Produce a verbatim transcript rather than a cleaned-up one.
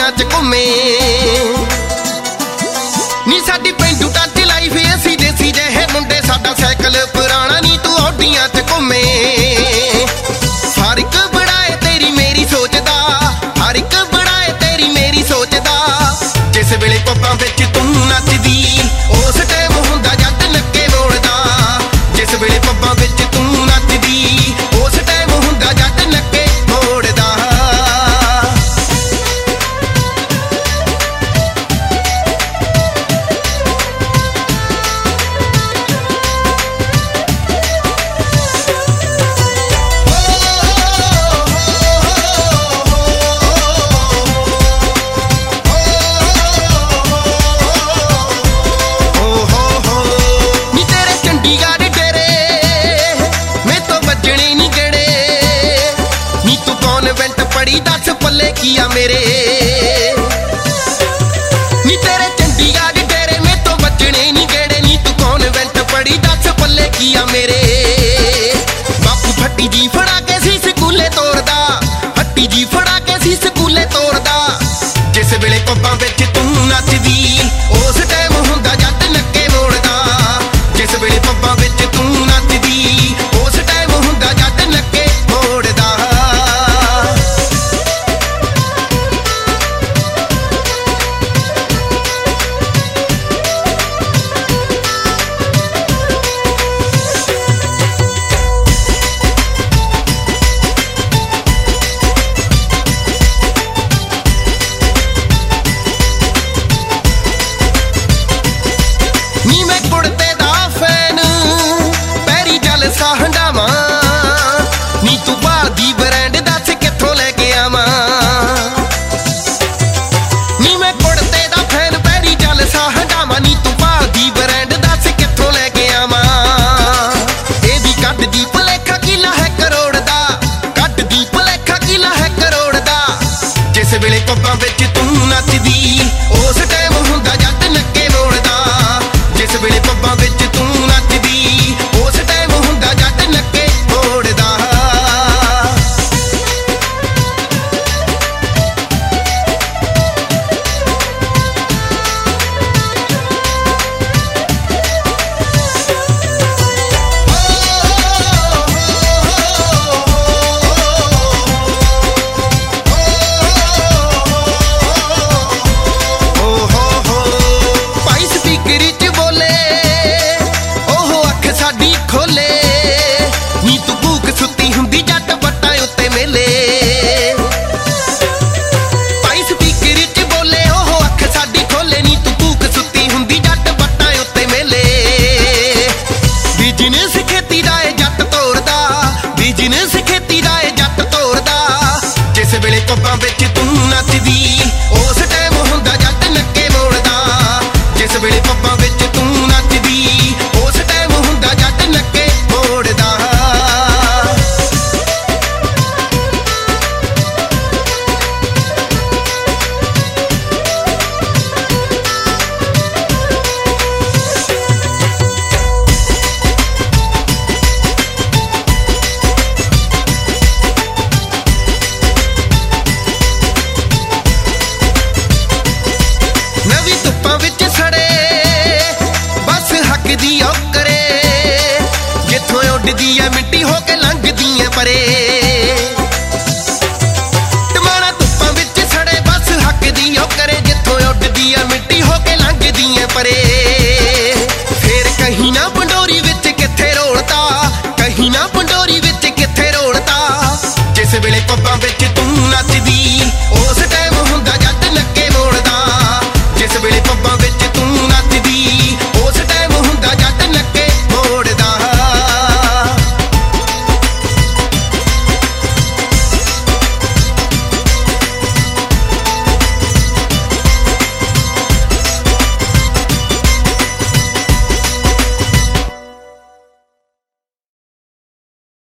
ਦੁਨੀਆ च घूमे नी साडी पेंडू टच लाइफ असी देसी जहे मुंडे साडा साइकिल पुराना नी तू औडियां च घूमे हर एक बड़ाए तेरी मेरी सोचदा हर एक बड़ाए तेरी मेरी सोचदा जिस वेले पब्बां विच तू नचदी उस टाइम हुंदा जट नक्के मोड़दा जिस वेले पब्बां विच तू नचदी उस टाइम हुंदा जट नक्के मोड़दा पड़ी दस पल्ले किया मेरे नी तेरे चंडीगढ़ डेरे में तो बचने नी गेड़े नी तू कॉन्वेंट पड़ी दस पल्ले किया मेरे बापू फट्टी जी फड़ा के सी स्कूले तोड़दा फट्टी जी फड़ा के सी स्कूले तोड़दा जिस वेले पब्बां विच तू नचदी उस टाइम हुंदा जट नक्के मोड़दा जिस वेले पब्बां विच तू नचदी उस टाइम हुंदा जट नक्के मोड़दा जिस वेले पब्बां विच तू नचदी उस टाइम हुंदा जट नक्के मोड़दा जिस वेले पब्बां विच तू नचदी उस टाइम हुंदा जट नक्के मोड़दा पब्बां विच तू नचदी उस टाइम हुंदा जट नक्के मोड़दा जिस वेले पब्बां विच तू नचदी उस टाइम हुंदा जट नक्के मोड़दा विच सड़े बस हक दी औकरे जिथों उड्डदी है मिट्टी